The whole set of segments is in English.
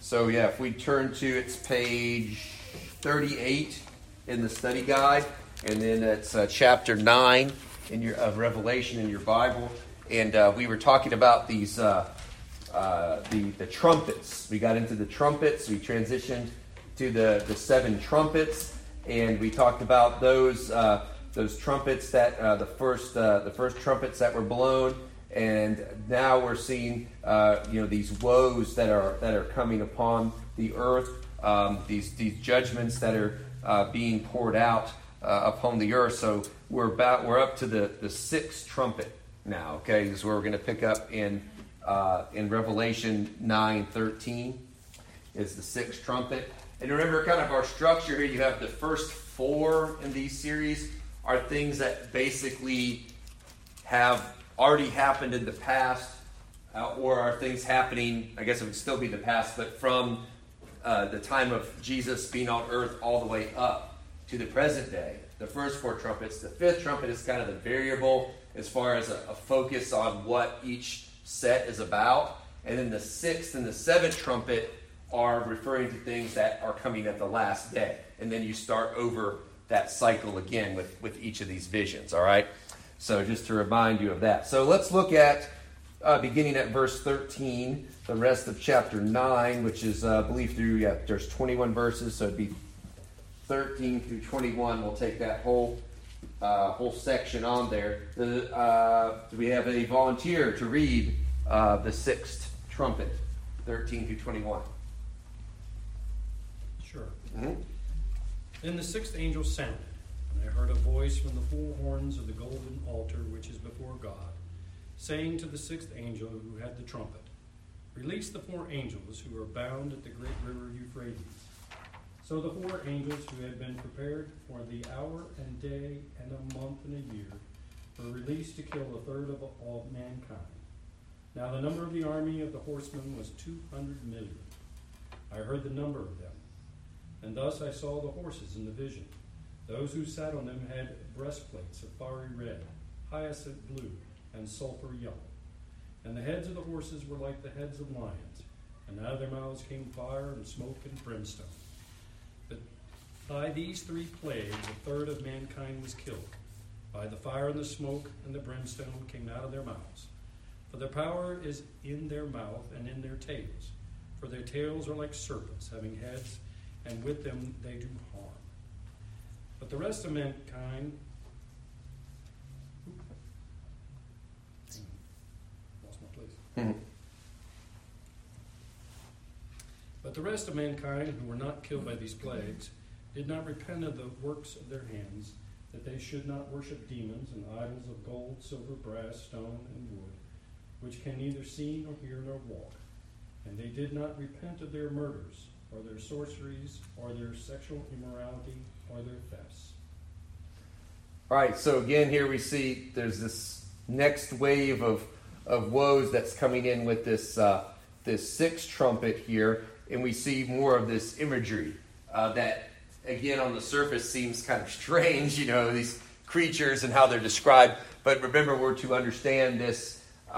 So yeah, if we turn to, it's page 38 in the study guide, and then it's chapter 9 in your of Revelation in your Bible. And we were talking about these the trumpets. We got into the trumpets. We transitioned to the 7 trumpets, and we talked about those trumpets that the first trumpets that were blown. And now we're seeing, these woes that are coming upon the earth, these judgments that are being poured out upon the earth. So we're up to the 6th trumpet now. Okay, this is where we're going to pick up in Revelation 9:13 is the 6th trumpet. And remember, kind of our structure here. You have the first 4 in these series are things that basically have already happened in the past, or are things happening, I guess it would still be the past, but from the time of Jesus being on earth all the way up to the present day. The first 4 trumpets. The 5th trumpet is kind of the variable as far as a focus on what each set is about. And then the 6th and the 7th trumpet are referring to things that are coming at the last day. And then you start over that cycle again with each of these visions, all right? So just to remind you of that. So let's look at, beginning at verse 13, the rest of chapter 9, which is, I believe, there's 21 verses, so it'd be 13 through 21. We'll take that whole section on there. Do we have a volunteer to read the 6th trumpet, 13 through 21? Sure. Mm-hmm. Then the 6th angel sounded, and I heard a voice from the 4 horns of the golden altar which is before God, saying to the 6th angel who had the trumpet, "Release the 4 angels who are bound at the great river Euphrates." So the 4 angels who had been prepared for the hour and day and a month and a year were released to kill 1/3 of all mankind. Now the number of the army of the horsemen was 200 million. I heard the number of them. And thus I saw the horses in the vision. Those who sat on them had breastplates of fiery red, hyacinth blue, and sulfur yellow. And the heads of the horses were like the heads of lions, and out of their mouths came fire and smoke and brimstone. But by these 3 plagues 1/3 of mankind was killed. By the fire and the smoke and the brimstone came out of their mouths. For their power is in their mouth and in their tails. For their tails are like serpents, having heads, and with them they do harm. But the rest of mankind... Lost my place. Mm-hmm. But the rest of mankind who were not killed by these plagues did not repent of the works of their hands, that they should not worship demons and idols of gold, silver, brass, stone, and wood, which can neither see nor hear nor walk. And they did not repent of their murders, or their sorceries, or their sexual immorality, or their thefts. All right, so again here we see there's this next wave of woes that's coming in with this 6th trumpet here, and we see more of this imagery that, again, on the surface seems kind of strange, these creatures and how they're described. But remember, we're to understand this,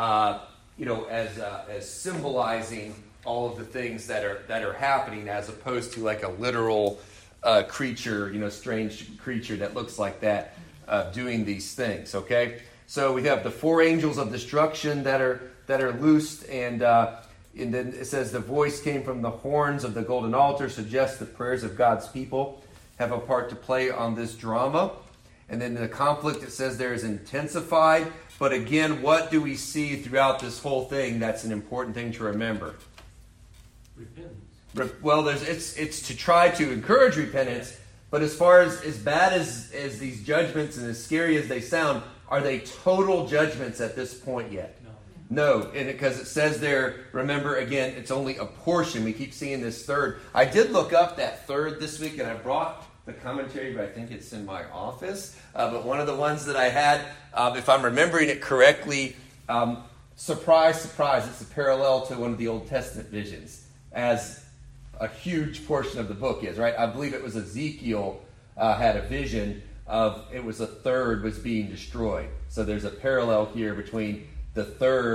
as symbolizing all of the things that are happening, as opposed to like a literal creature, strange creature that looks like that doing these things. Okay, so we have the 4 angels of destruction that are loosed, and then it says the voice came from the horns of the golden altar, suggests the prayers of God's people have a part to play on this drama. And then the conflict, it says there, is intensified. But again, what do we see throughout this whole thing that's an important thing to remember? Repentance. Well, it's to try to encourage repentance, but as far as bad as these judgments and as scary as they sound, are they total judgments at this point yet? No, and because it says there, remember, again, it's only a portion. We keep seeing this 3rd. I did look up that 3rd this week, and I brought the commentary, but I think it's in my office. But one of the ones that I had, if I'm remembering it correctly, surprise, surprise, it's a parallel to one of the Old Testament visions, as a huge portion of the book is, right? I believe it was Ezekiel had a vision of it was 1/3 was being destroyed. So there's a parallel here between the 3rd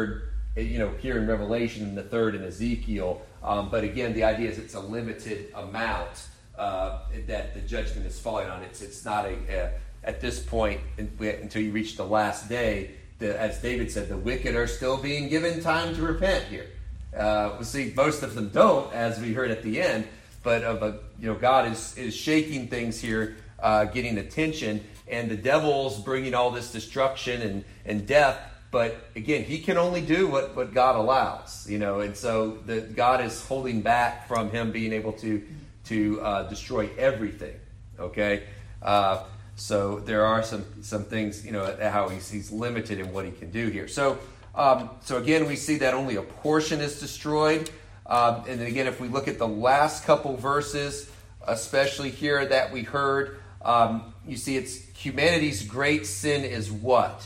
here in Revelation, and the third in Ezekiel. But again, the idea is it's a limited amount that the judgment is falling on. It's not at this point until you reach the last day. As David said, the wicked are still being given time to repent here. We'll see most of them don't, as we heard at the end. But God is shaking things here, getting attention, and the devil's bringing all this destruction and death. But again, he can only do what God allows, and so God is holding back from him being able to destroy everything. Okay, so there are some things, how he's limited in what he can do here. So again, we see that only a portion is destroyed. And then again, if we look at the last couple verses, especially here that we heard, you see it's humanity's great sin is what?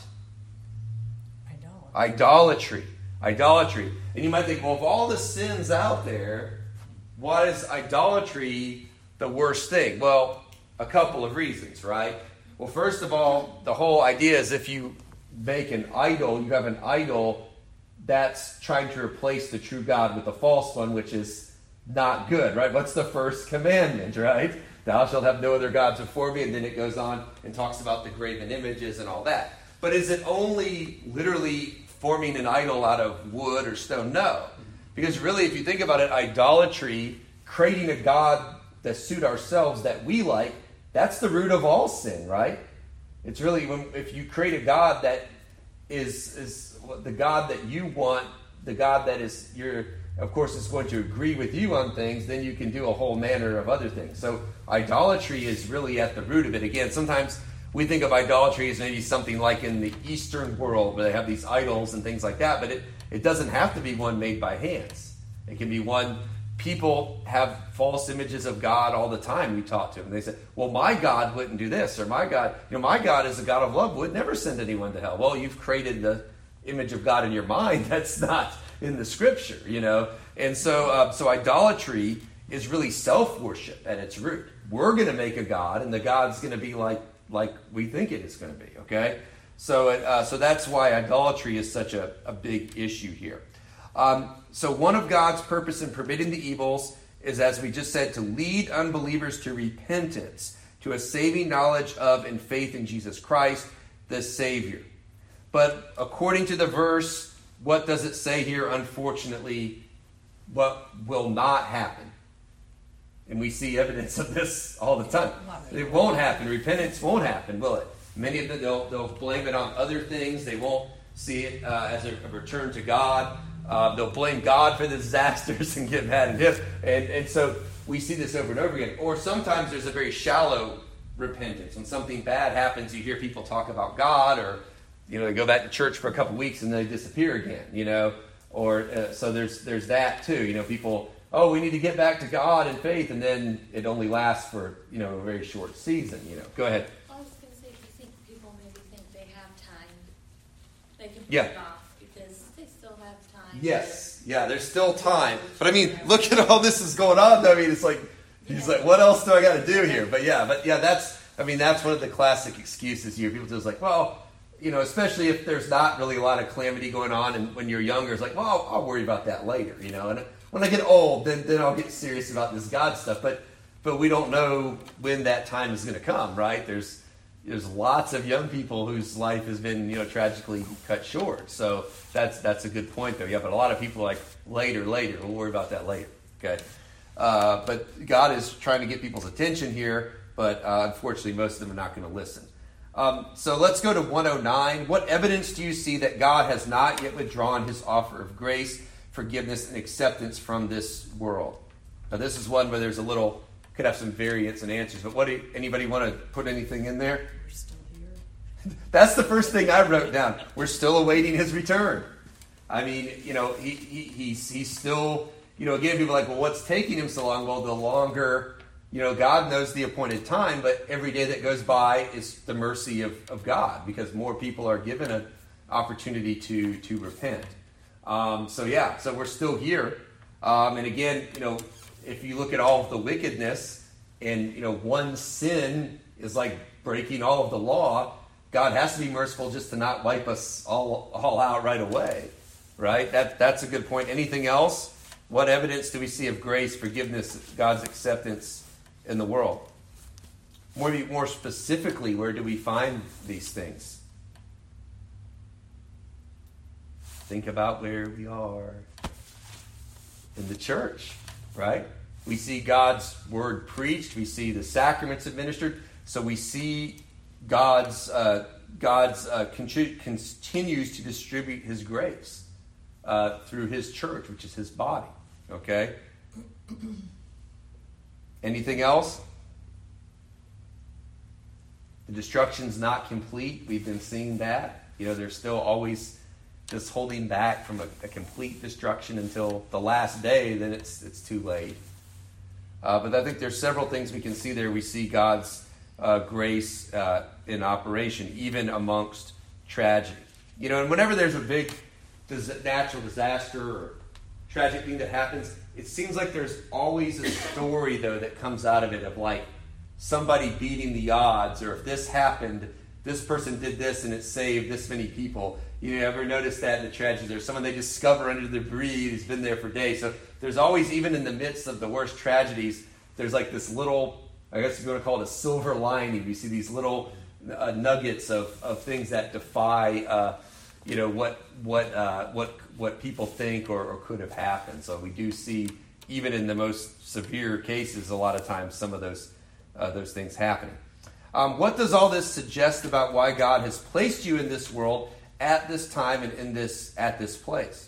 Idolatry. And you might think, well, of all the sins out there, why is idolatry the worst thing? Well, a couple of reasons, right? Well, first of all, the whole idea is if you make an idol, you have an idol that's trying to replace the true God with a false one, which is not good, right? What's the first commandment, right? Thou shalt have no other gods before me. And then it goes on and talks about the graven images and all that. But is it only literally forming an idol out of wood or stone? No. Because really, if you think about it, idolatry, creating a God that suit ourselves, that we like, that's the root of all sin, right? It's really, if you create a God that is the God that you want, the God that is of course, is going to agree with you on things, then you can do a whole manner of other things. So idolatry is really at the root of it. Again, sometimes we think of idolatry as maybe something like in the Eastern world where they have these idols and things like that, but it doesn't have to be one made by hands. It can be one. People have false images of God all the time. We talk to them. They say, well, my God wouldn't do this, or my God is a God of love, would never send anyone to hell. Well, you've created the image of God in your mind. That's not in the scripture, And so idolatry is really self-worship at its root. We're going to make a God, and the God's going to be like we think it is going to be, okay? So that's why idolatry is such a big issue here. So one of God's purpose in permitting the evils is, as we just said, to lead unbelievers to repentance, to a saving knowledge of and faith in Jesus Christ, the Savior. But according to the verse, what does it say here, unfortunately, what will not happen? And we see evidence of this all the time. It won't happen. Repentance won't happen, will it? Many of them, they'll blame it on other things. They won't see it as a return to God. They'll blame God for the disasters and get mad at him. And so we see this over and over again. Or sometimes there's a very shallow repentance. When something bad happens, you hear people talk about God, or they go back to church for a couple weeks and they disappear again, Or so there's that too. People, we need to get back to God in faith, and then it only lasts for a very short season. Go ahead. I was going to say, do you think people maybe think they have time? They can put it off because they still have time. Yes, there's still time. But I mean, look at all this is going on. I mean, it's like he's like, what else do I got to do here? But that's one of the classic excuses here. People just like, well, especially if there's not really a lot of calamity going on, and when you're younger, it's like, well, I'll worry about that later, And when I get old, then I'll get serious about this God stuff. But we don't know when that time is going to come, right? There's lots of young people whose life has been, tragically cut short. So that's a good point, though. Yeah, but a lot of people are like, later. We'll worry about that later. Okay. But God is trying to get people's attention here, but unfortunately, most of them are not going to listen. So let's go to 109. What evidence do you see that God has not yet withdrawn his offer of grace, forgiveness, and acceptance from this world? Now, this is one where there's could have some variance in answers, but anybody want to put anything in there? We're still here. That's the first thing I wrote down. We're still awaiting his return. I mean, he's still, again, people are like, well, what's taking him so long? Well, the longer, God knows the appointed time, but every day that goes by is the mercy of God, because more people are given an opportunity to repent. So we're still here. And again, if you look at all of the wickedness, and one sin is like breaking all of the law, God has to be merciful just to not wipe us all out right away. right? That's a good point. Anything else? What evidence do we see of grace, forgiveness, God's acceptance in the world? More specifically, where do we find these things? Think about where we are in the church, right? We see God's word preached. We see the sacraments administered. So we see God's continues to distribute His grace through His church, which is His body. Okay? Anything else? The destruction's not complete. We've been seeing that. There's still always this holding back from a complete destruction until the last day. Then it's too late. But I think there's several things we can see there. We see God's grace in operation, even amongst tragedy. And whenever there's a big natural disaster or tragic thing that happens, it seems like there's always a story, though, that comes out of it of like somebody beating the odds, or if this happened, this person did this and it saved this many people. You ever notice that in the tragedy? There's someone they discover under the debris who's been there for days. So there's always, even in the midst of the worst tragedies, there's like this little, I guess you want to call it a silver lining. We see these little nuggets of things that defy, what people think or could have happened. So we do see, even in the most severe cases, a lot of times some of those things happening. What does all this suggest about why God has placed you in this world at this time and at this place?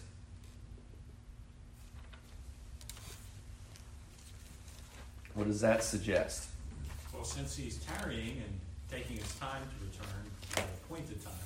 What does that suggest? Well, since He's tarrying and taking His time to return at an appointed time,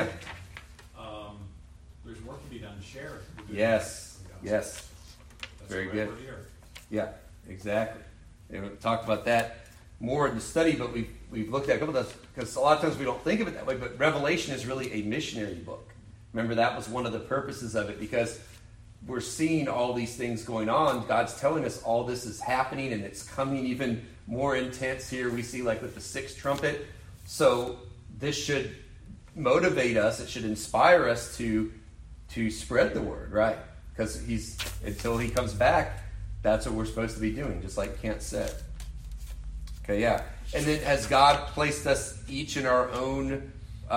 there's work to be done to share it. Yes. That's very good. We're here. Yeah, exactly. And we've talked about that more in the study, but we've looked at a couple of those, because a lot of times we don't think of it that way, but Revelation is really a missionary book. Remember, that was one of the purposes of it, because we're seeing all these things going on. God's telling us all this is happening, and it's coming even more intense here. We see, like with the sixth trumpet. So this should motivate us. It should inspire us to spread the word, right? Because until He comes back, that's what we're supposed to be doing, just like Kent said. Okay, yeah. And then has God placed us each in our own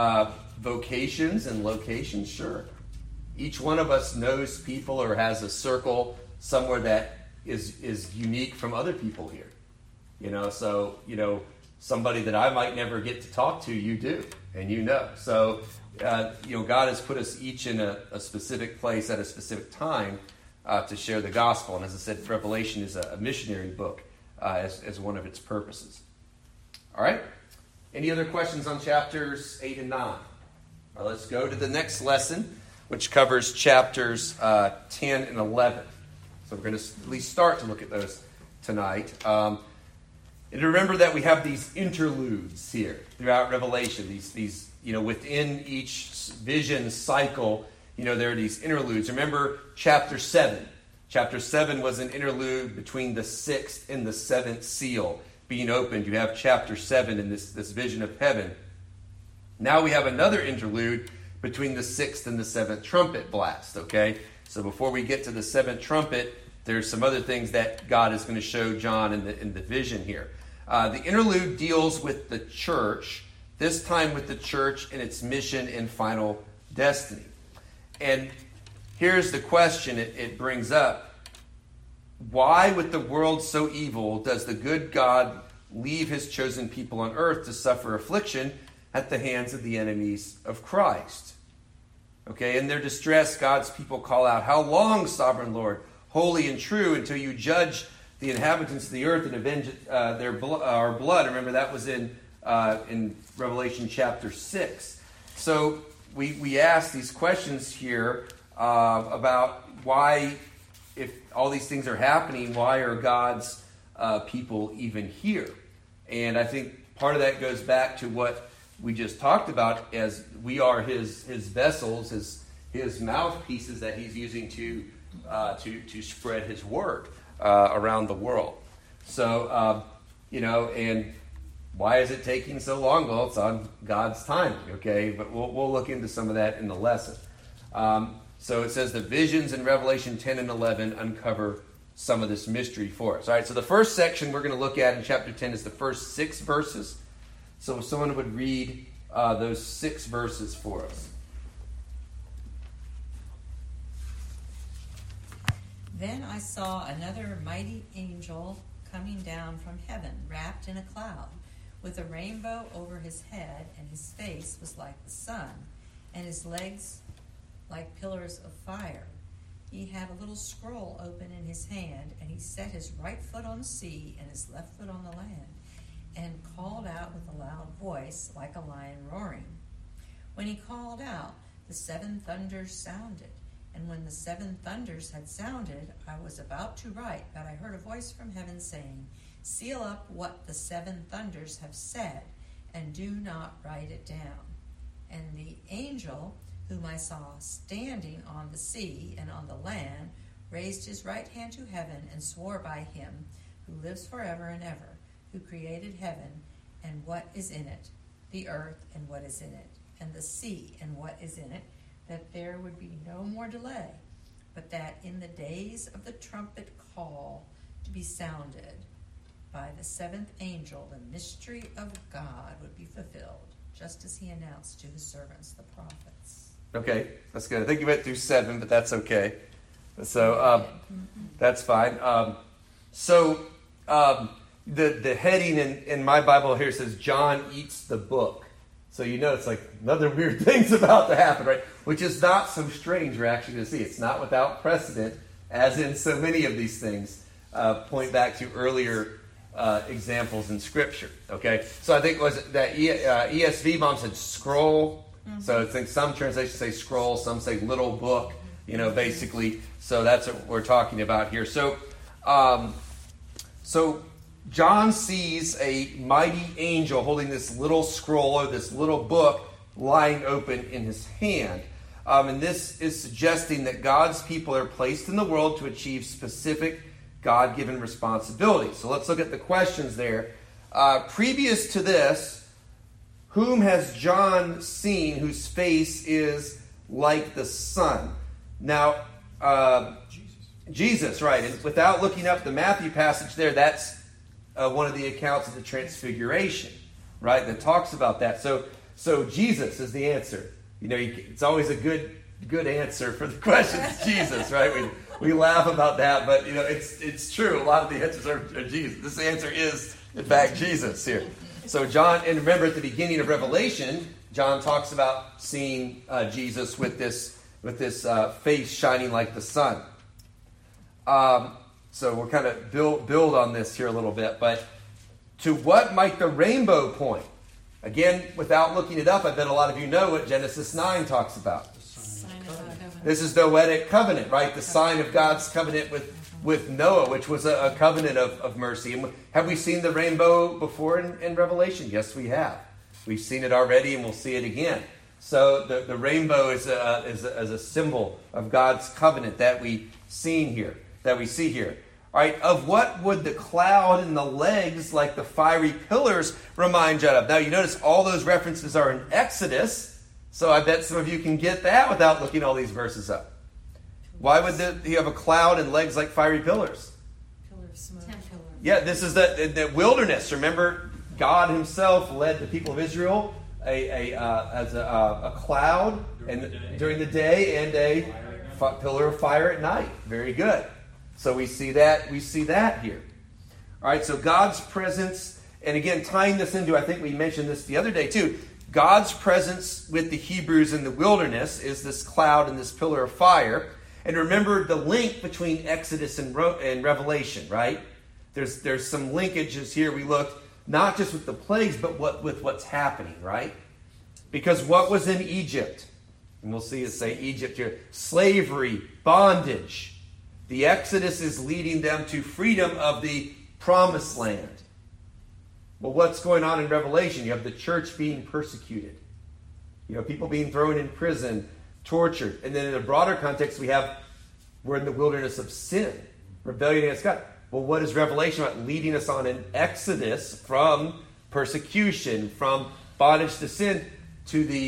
vocations and locations? Sure. Each one of us knows people or has a circle somewhere that is unique from other people here. So, somebody that I might never get to talk to, you do, and So, God has put us each in a specific place at a specific time to share the gospel. And as I said, Revelation is a missionary book as one of its purposes. All right? Any other questions on chapters 8 and 9? All right, let's go to the next lesson, which covers chapters 10 and 11. So we're going to at least start to look at those tonight. And remember that we have these interludes here throughout Revelation. These within each vision cycle, there are these interludes. Remember chapter 7. Chapter 7 was an interlude between the sixth and the seventh seal being opened. You have chapter 7 in this vision of heaven. Now we have another interlude between the sixth and the seventh trumpet blast, okay? So before we get to the seventh trumpet, there's some other things that God is going to show John in the vision here. The interlude deals with the church, this time with the church and its mission and final destiny. And here's the question it brings up. Why, with the world so evil, does the good God leave His chosen people on earth to suffer affliction at the hands of the enemies of Christ? Okay, in their distress, God's people call out, "How long, sovereign Lord, holy and true, until you judge the inhabitants of the earth and avenge our blood?" Remember, that was in Revelation chapter 6. So we ask these questions here about why, if all these things are happening, why are God's people even here? And I think part of that goes back to what we just talked about, as we are His vessels, His mouthpieces that He's using to spread His word around the world. So, and why is it taking so long? Well, it's on God's timing, okay? But we'll look into some of that in the lesson. So it says the visions in Revelation 10 and 11 uncover some of this mystery for us. All right, so the first section we're going to look at in chapter 10 is the first 6 verses. So if someone would read those 6 verses for us. Then I saw another mighty angel coming down from heaven, wrapped in a cloud, with a rainbow over his head, and his face was like the sun, and his legs like pillars of fire. He had a little scroll open in his hand, and he set his right foot on the sea and his left foot on the land, and called out with a loud voice like a lion roaring. When he called out, the 7 thunders sounded. And when the 7 thunders had sounded, I was about to write, but I heard a voice from heaven saying, "Seal up what the 7 thunders have said, and do not write it down." And the angel whom I saw standing on the sea and on the land raised his right hand to heaven and swore by him who lives forever and ever, who created heaven and what is in it, the earth and what is in it, and the sea and what is in it, that there would be no more delay, but that in the days of the trumpet call to be sounded by the 7th angel, the mystery of God would be fulfilled, just as he announced to his servants, the prophets. Okay, that's good. I think you went through 7, but that's okay. So that's fine. The heading in my Bible here says, John eats the book. So you know it's like another weird thing's about to happen, right? Which is not so strange we're actually going to see. It's not without precedent, as in so many of these things point back to earlier examples in Scripture, okay? So I think was it that ESV mom said scroll. Mm-hmm. So I think some translations say scroll, some say little book, basically. So that's what we're talking about here. So John sees a mighty angel holding this little scroll or this little book lying open in his hand. And this is suggesting that God's people are placed in the world to achieve specific God-given responsibilities. So let's look at the questions there. Previous to this, whom has John seen whose face is like the sun? Now, Jesus, right. And without looking up the Matthew passage there, that's one of the accounts of the Transfiguration, right, that talks about that. So Jesus is the answer. It's always a good answer for the questions, Jesus, right? We laugh about that, but it's true. A lot of the answers are Jesus. This answer is, in fact, Jesus here. So John, and remember at the beginning of Revelation, John talks about seeing Jesus with this face shining like the sun. So we'll kind of build on this here a little bit. But to what might the rainbow point? Again, without looking it up, I bet a lot of you know what Genesis 9 talks about. This is the Noahic covenant, right? The sign of God's covenant with Noah, which was a covenant of mercy. And have we seen the rainbow before in Revelation? Yes, we have. We've seen it already, and we'll see it again. So the rainbow is a symbol of God's covenant that we see here. All right, of what would the cloud and the legs like the fiery pillars remind you of? Now, you notice all those references are in Exodus, so I bet some of you can get that without looking all these verses up. Why would he have a cloud and legs like fiery pillars? Pillar of smoke. Yeah, this is the wilderness. Remember, God himself led the people of Israel as a cloud during the day and a pillar of fire at night. Very good. So we see that here. All right, so God's presence, and again, tying this into, I think we mentioned this the other day too, God's presence with the Hebrews in the wilderness is this cloud and this pillar of fire. And remember the link between Exodus and Revelation, right? There's some linkages here. We looked not just with the plagues, but with what's happening, right? Because what was in Egypt? And we'll see it say Egypt here. Slavery, bondage. The Exodus is leading them to freedom of the promised land. Well, what's going on in Revelation? You have the church being persecuted. People being thrown in prison, tortured. And then in a broader context, we're in the wilderness of sin, rebellion against God. Well, what is Revelation about? Leading us on an exodus from persecution, from bondage to sin, to the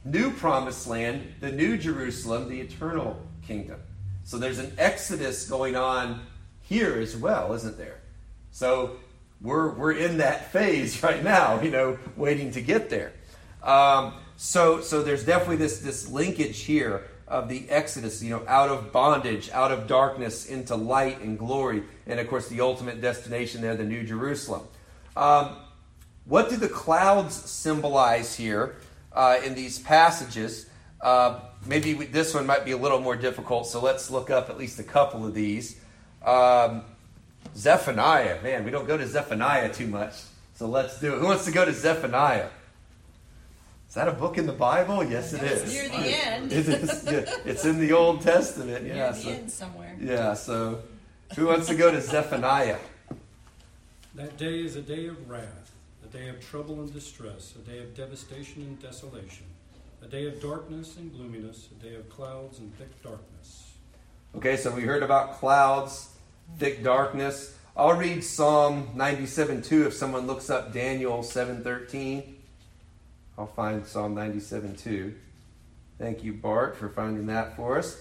new promised land, the new Jerusalem, the eternal kingdom. So there's an exodus going on here as well, isn't there? So we're in that phase right now, waiting to get there. So there's definitely this linkage here of the exodus, out of bondage, out of darkness into light and glory, and of course the ultimate destination there, the New Jerusalem. What do the clouds symbolize here in these passages? Maybe this one might be a little more difficult, so let's look up at least a couple of these. Zephaniah. Man, we don't go to Zephaniah too much, so let's do it. Who wants to go to Zephaniah? Is that a book in the Bible? Yes, it is. Near the end. It is. Yeah, it's in the Old Testament. Near the end somewhere. Yeah, so who wants to go to Zephaniah? That day is a day of wrath, a day of trouble and distress, a day of devastation and desolation, a day of darkness and gloominess, a day of clouds and thick darkness. Okay, so we heard about clouds, thick darkness. I'll read Psalm 97:2 if someone looks up Daniel 7:13. I'll find Psalm 97:2. Thank you, Bart, for finding that for us.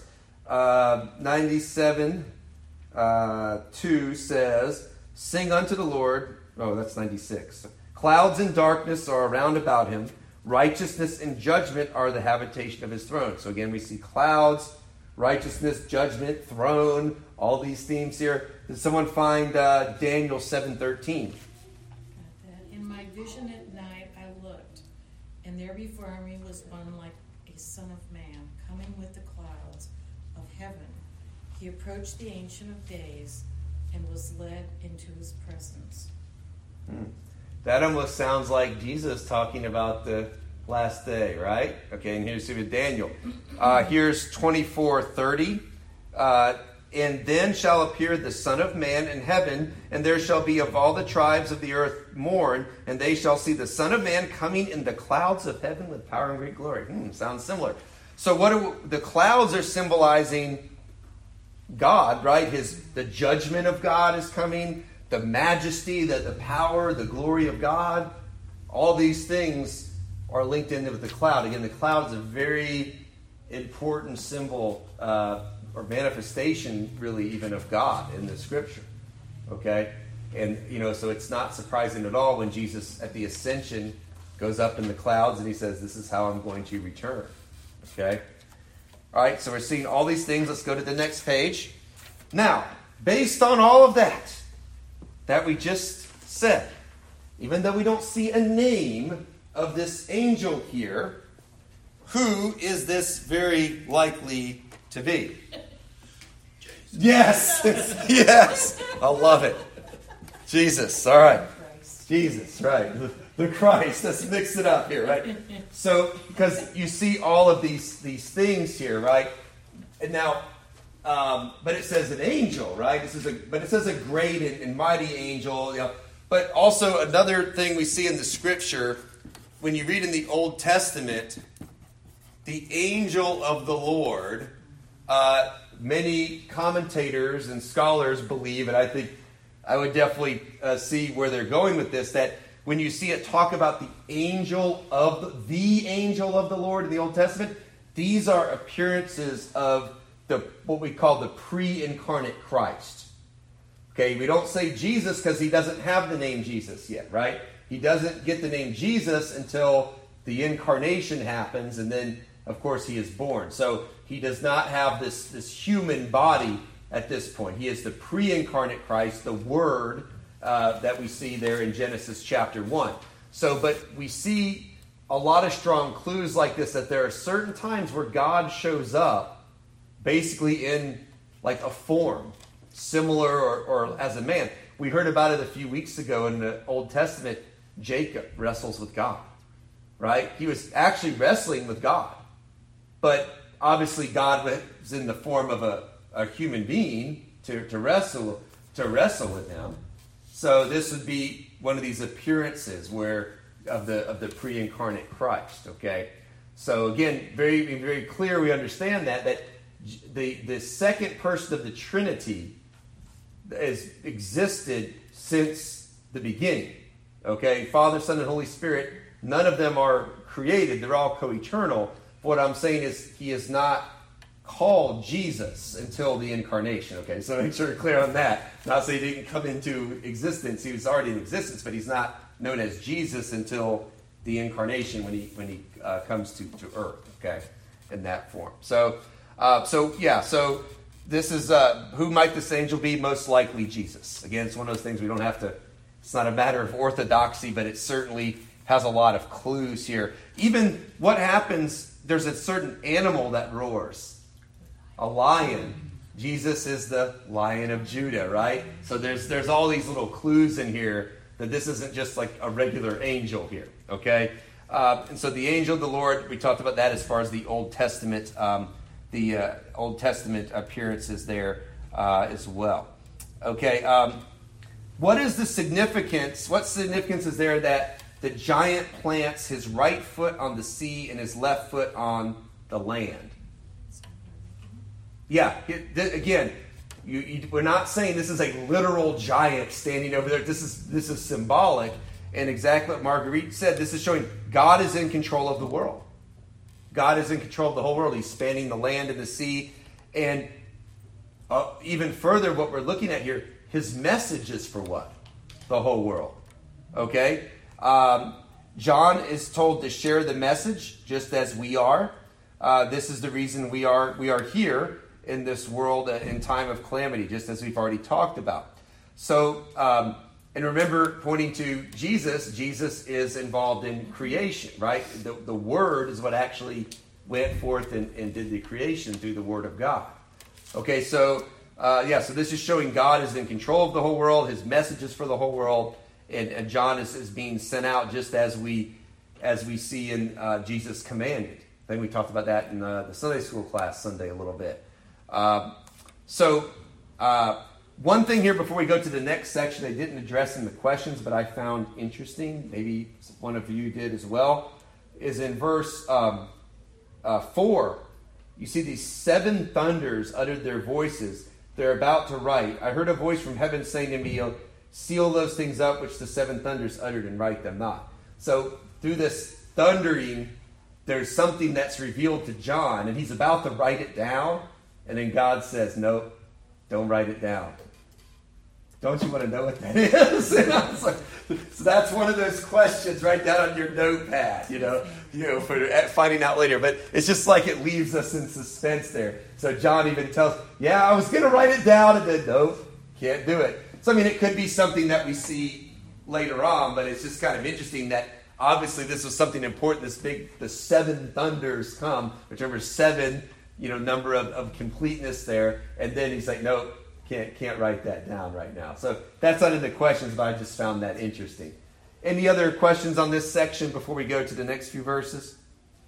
97:2 says, "Sing unto the Lord." Oh, that's 96. "Clouds and darkness are around about him. Righteousness and judgment are the habitation of his throne." So again, we see clouds, righteousness, judgment, throne, all these themes here. Did someone find Daniel 7:13? Got that. In my vision at night I looked, and there before me was one like a son of man, coming with the clouds of heaven. He approached the Ancient of Days and was led into his presence. That almost sounds like Jesus talking about the last day, right? Okay, and here's with Daniel. Here's 24:30. "And then shall appear the Son of Man in heaven, and there shall be of all the tribes of the earth mourn, and they shall see the Son of Man coming in the clouds of heaven with power and great glory." Sounds similar. So the clouds are symbolizing God, right? The judgment of God is coming, the majesty, the power, the glory of God. All these things are linked in with the cloud. Again, the cloud is a very important symbol or manifestation, really, even of God in the Scripture. Okay? And, so it's not surprising at all when Jesus, at the ascension, goes up in the clouds and he says, "This is how I'm going to return." Okay? All right, so we're seeing all these things. Let's go to the next page. Now, based on all of that we just said, even though we don't see a name of this angel here, who is this very likely to be? Yes! Yes! I love it. Jesus, all right. Jesus, right. The Christ. Let's mix it up here, right? So, because you see all of these things here, right? And now, but it says an angel, right? But it says a great and mighty angel. But also another thing we see in the Scripture, when you read in the Old Testament, the angel of the Lord, many commentators and scholars believe, and I think I would definitely see where they're going with this, that when you see it talk about the angel of the Lord in the Old Testament, these are appearances of what we call the pre-incarnate Christ. Okay, we don't say Jesus because he doesn't have the name Jesus yet, right? He doesn't get the name Jesus until the incarnation happens, and then, of course, he is born. So he does not have this human body at this point. He is the pre-incarnate Christ, the Word that we see there in Genesis chapter 1. So, but we see a lot of strong clues like this, that there are certain times where God shows up basically in like a form, similar or as a man. We heard about it a few weeks ago in the Old Testament. Jacob wrestles with God, right? He was actually wrestling with God. But obviously God was in the form of a human being to wrestle with him. So this would be one of these appearances of the pre-incarnate Christ. Okay, so again, very very clear. We understand that the second person of the Trinity has existed since the beginning. Okay, Father, Son, and Holy Spirit. None of them are created. They're all co-eternal. What I'm saying is he is not called Jesus until the incarnation. Okay, so make sure you're clear on that. Not say he didn't come into existence. He was already in existence, but he's not known as Jesus until the incarnation when he comes to earth. Okay, in that form. So this is who might this angel be? Most likely Jesus. Again, it's one of those things we don't have to. It's not a matter of orthodoxy, but it certainly has a lot of clues here. Even what happens, there's a certain animal that roars. A lion. Jesus is the Lion of Judah, right? So there's all these little clues in here that this isn't just like a regular angel here, okay? And so the angel of the Lord, we talked about that as far as the Old Testament, Old Testament appearances there as well. Okay, what is the significance? What significance is there that the giant plants his right foot on the sea and his left foot on the land? Yeah, again, we're not saying this is a literal giant standing over there. This is symbolic, and exactly what Marguerite said. This is showing God is in control of the world. God is in control of the whole world. He's spanning the land and the sea, and even further, what we're looking at here, his message is for what? The whole world. Okay. John is told to share the message just as we are. This is the reason we are here in this world in time of calamity, just as we've already talked about. So, and remember, pointing to Jesus, Jesus is involved in creation, right? The Word is what actually went forth and did the creation through the Word of God. Okay, so this is showing God is in control of the whole world. His message is for the whole world. And John is being sent out just as we see in Jesus commanded. I think we talked about that in the Sunday school class Sunday a little bit. One thing here before we go to the next section they didn't address in the questions, but I found interesting, maybe one of you did as well, is in verse 4. You see these 7 thunders uttered their voices. They're about to write. I heard a voice from heaven saying to me, seal those things up which the 7 thunders uttered and write them not. So through this thundering, there's something that's revealed to John, and he's about to write it down, and then God says, nope, don't write it down. Don't you want to know what that is? And I was like, so that's one of those questions. Write down on your notepad, for finding out later. But it's just like it leaves us in suspense there. So John even tells, I was going to write it down, and then nope, can't do it. So, it could be something that we see later on, but it's just kind of interesting that obviously this was something important. The 7 thunders come, which remember 7, number of completeness there. And then he's like, nope, can't write that down right now. So that's not in the questions, but I just found that interesting. Any other questions on this section before we go to the next few verses?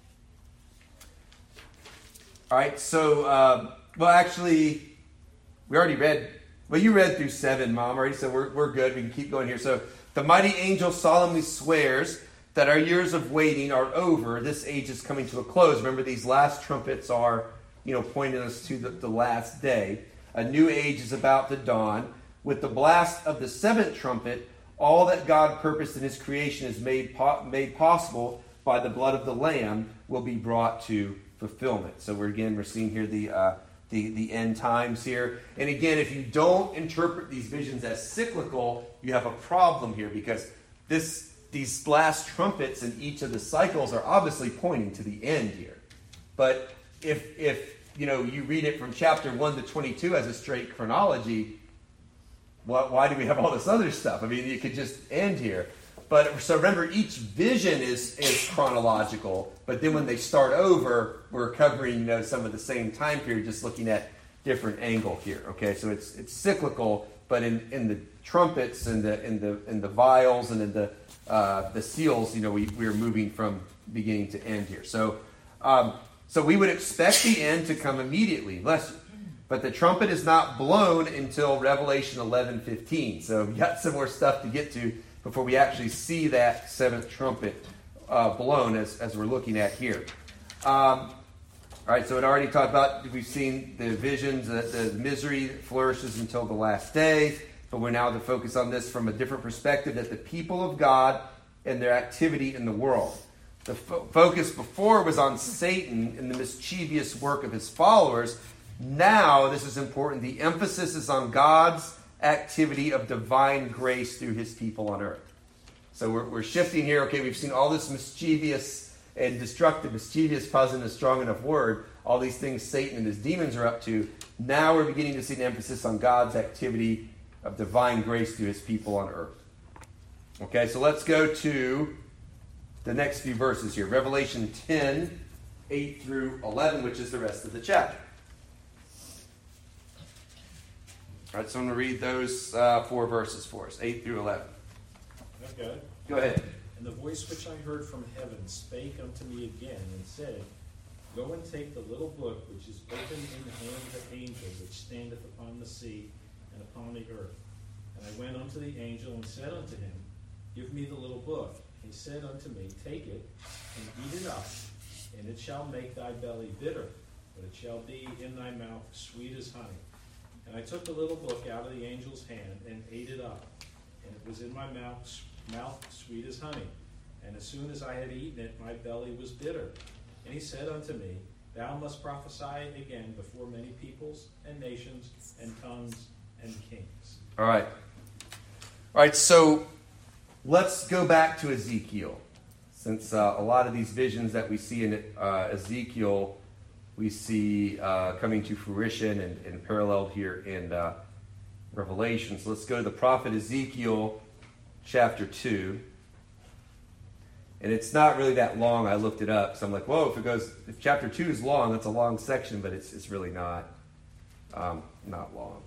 All right, so, actually, we already read. Well, you read through 7, Mom, already, so we're good. We can keep going here. So, the mighty angel solemnly swears that our years of waiting are over. This age is coming to a close. Remember, these last trumpets are, pointing us to the last day. A new age is about to dawn. With the blast of the 7th trumpet, all that God purposed in his creation is made possible by the blood of the Lamb will be brought to fulfillment. So, we're seeing here the end times here. And again, if you don't interpret these visions as cyclical, you have a problem here, because these last trumpets in each of the cycles are obviously pointing to the end here. But if you read it from chapter 1 to 22 as a straight chronology, why do we have all this other stuff? You could just end here. But so remember, each vision is chronological, but then when they start over, we're covering some of the same time period, just looking at different angle here. Okay, so it's cyclical, but in the trumpets and the vials and in the seals, we're moving from beginning to end here. So we would expect the end to come immediately, bless you. But the trumpet is not blown until Revelation 11:15. So we've got some more stuff to get to before we actually see that 7th trumpet blown as we're looking at here. All right, so it already talked about, we've seen the visions, the misery that flourishes until the last day, but we're now to focus on this from a different perspective, that the people of God and their activity in the world. The focus before was on Satan and the mischievous work of his followers. Now, this is important, the emphasis is on God's activity of divine grace through his people on earth. So we're shifting here. Okay, we've seen all this mischievous and destructive. Mischievous probably isn't a strong enough word. All these things Satan and his demons are up to. Now we're beginning to see an emphasis on God's activity of divine grace through his people on earth. Okay, so let's go to the next few verses here. Revelation 10, 8 through 11, which is the rest of the chapter. All right, so I'm going to read those 4 verses for us, 8 through 11. I've got it. Go ahead. And the voice which I heard from heaven spake unto me again, and said, Go and take the little book which is opened in the hand of the angel which standeth upon the sea and upon the earth. And I went unto the angel and said unto him, Give me the little book. He said unto me, Take it, and eat it up, and it shall make thy belly bitter, but it shall be in thy mouth sweet as honey. And I took the little book out of the angel's hand, and ate it up, and it was in my mouth sweet as honey. And as soon as I had eaten it, my belly was bitter. And he said unto me, Thou must prophesy again before many peoples, and nations, and tongues, and kings. All right, so let's go back to Ezekiel. Since a lot of these visions that we see in Ezekiel, we see coming to fruition and paralleled here in Revelation. So let's go to the prophet Ezekiel, chapter 2. And it's not really that long. I looked it up. So I'm like, whoa, if chapter 2 is long, that's a long section, but it's really not long.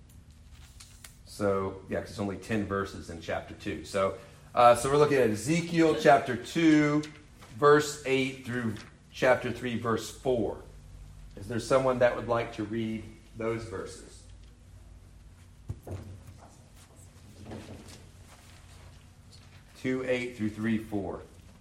So, yeah, because it's only 10 verses in chapter 2. So we're looking at Ezekiel chapter 2, verse 8 through chapter 3, verse 4. Is there someone that would like to read those verses? Two, 8 through 3, 4.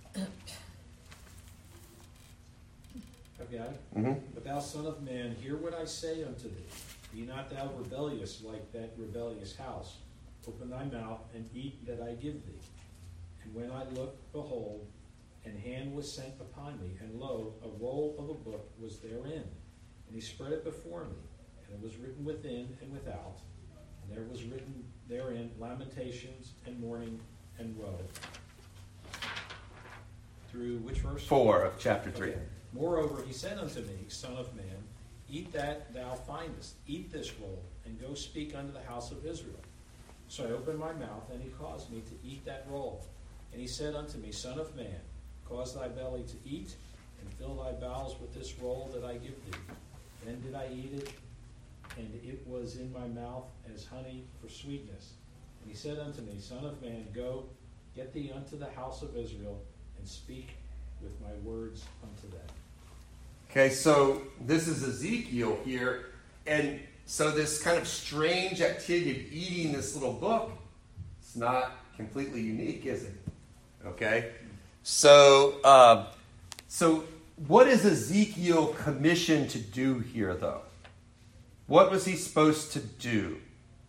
I've got it. Mm-hmm. But thou son of man, hear what I say unto thee. Be not thou rebellious like that rebellious house. Open thy mouth and eat that I give thee. And when I looked, behold, an hand was sent upon me, and lo, a roll of a book was therein. And he spread it before me, and it was written within and without. And there was written therein lamentations and mourning and woe. Through which verse? 4 of chapter 3. Okay. Moreover, he said unto me, Son of man, eat that thou findest, eat this roll, and go speak unto the house of Israel. So I opened my mouth, and he caused me to eat that roll. And he said unto me, Son of man, cause thy belly to eat, and fill thy bowels with this roll that I give thee. Then did I eat it, and it was in my mouth as honey for sweetness. And he said unto me, Son of man, go, get thee unto the house of Israel, and speak with my words unto them. Okay, so this is Ezekiel here, and so this kind of strange activity of eating this little book, it's not completely unique, is it? Okay, so what is Ezekiel commissioned to do here, though? What was he supposed to do?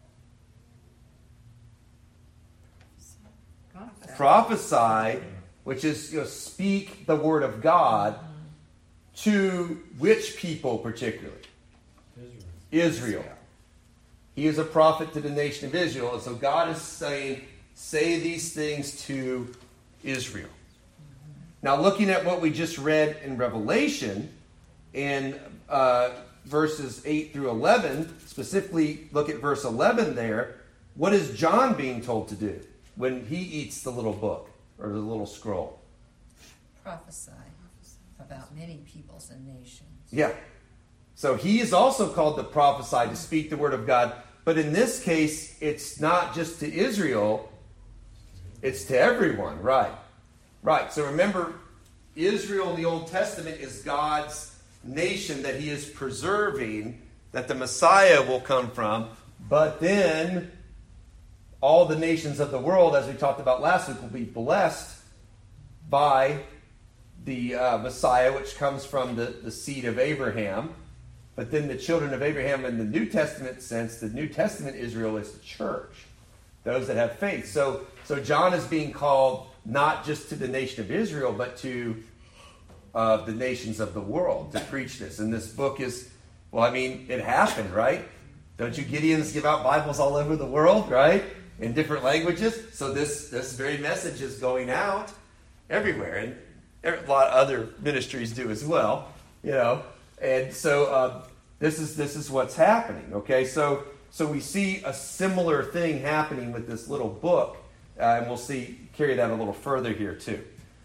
Prophesy, which is speak the word of God to which people particularly? Israel. He is a prophet to the nation of Israel, and so God is saying, say these things to Israel. Now, looking at what we just read in Revelation, in verses 8 through 11, specifically look at verse 11 there, what is John being told to do when he eats the little book or the little scroll? Prophesy about many peoples and nations. Yeah. So he is also called to prophesy, to speak the word of God. But in this case, it's not just to Israel, it's to everyone, right? Right. So remember, Israel in the Old Testament is God's nation that he is preserving, that the Messiah will come from. But then all the nations of the world, as we talked about last week, will be blessed by the Messiah, which comes from the seed of Abraham. But then the children of Abraham in the New Testament sense, the New Testament Israel is the church, those that have faith. So John is being called not just to the nation of Israel, but to the nations of the world to preach this. And this book is, well, I mean, it happened, right? Don't you Gideons give out Bibles all over the world, right? In different languages. So this very message is going out everywhere. And a lot of other ministries do as well, you know. And so this is what's happening, okay? So we see a similar thing happening with this little book. And we'll carry that a little further here too.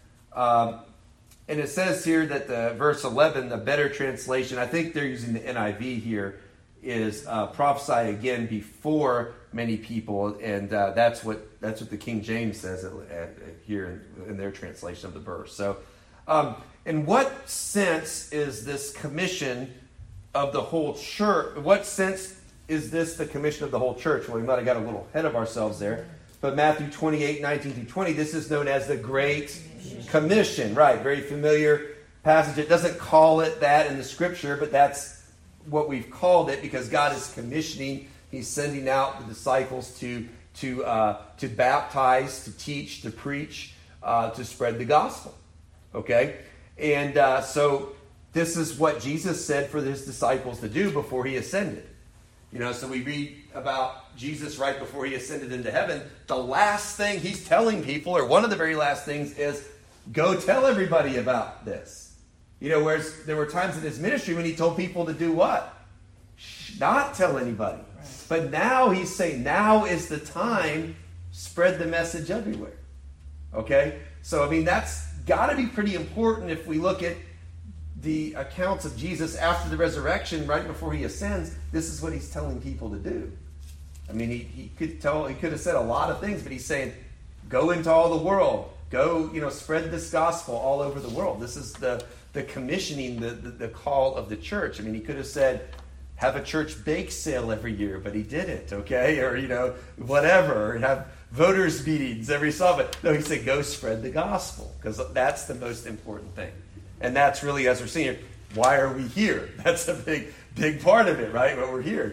And it says here that the verse 11, the better translation, I think they're using the NIV here, is prophesy again before many people, and that's what the King James says here in their translation of the verse. So, in what sense is this commission of the whole church? What sense is this the commission of the whole church? Well, we might have got a little ahead of ourselves there. But Matthew 28, 19 through 20, this is known as the Great Commission. Right, very familiar passage. It doesn't call it that in the Scripture, but that's what we've called it because God is commissioning. He's sending out the disciples to baptize, to teach, to preach, to spread the gospel. Okay? And so this is what Jesus said for his disciples to do before he ascended. You know, so we read about Jesus right before he ascended into heaven. The last thing he's telling people, or one of the very last things, is go tell everybody about this. You know, whereas there were times in his ministry when he told people to do what? Not tell anybody. Right. But now he's saying, now is the time, spread the message everywhere. Okay? So, I mean, that's got to be pretty important if we look at the accounts of Jesus after the resurrection, right before he ascends. This is what he's telling people to do. I mean, he could have said a lot of things, but he's saying, go into all the world. Go, spread this gospel all over the world. This is the commissioning, the call of the church. I mean, he could have said, have a church bake sale every year, but he didn't, okay? Or, whatever. Or have voters meetings every Sabbath. No, he said, go spread the gospel, because that's the most important thing. And that's really, as we're seeing here, why are we here? That's a big part of it, right? But we're here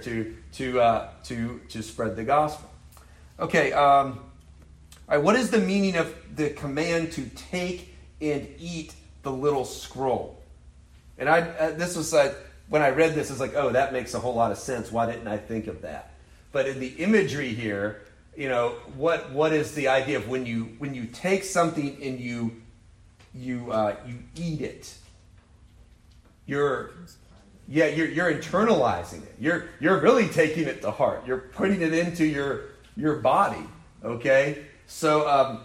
to spread the gospel. Okay, all right, what is the meaning of the command to take and eat the little scroll? And this was when I read this, it's like, oh, that makes a whole lot of sense. Why didn't I think of that? But in the imagery here, what is the idea of when you take something and you eat it? You're internalizing it. You're really taking it to heart. You're putting it into your body. Okay? So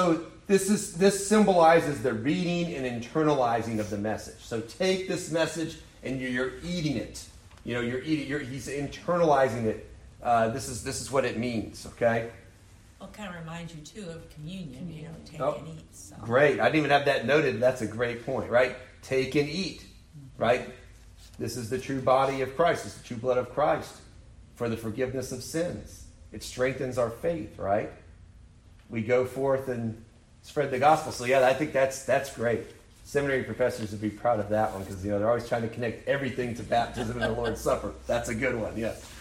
this symbolizes the reading and internalizing of the message. So take this message and you're eating it. He's internalizing it. This is what it means. Okay? Well, it kind of reminds you too of communion. Take and eat. So. Great. I didn't even have that noted. That's a great point, right? Take and eat, right? This is the true body of Christ. It's the true blood of Christ for the forgiveness of sins. It strengthens our faith, right? We go forth and spread the gospel. So yeah, I think that's great. Seminary professors would be proud of that one because they're always trying to connect everything to baptism and the Lord's Supper. That's a good one. Yes.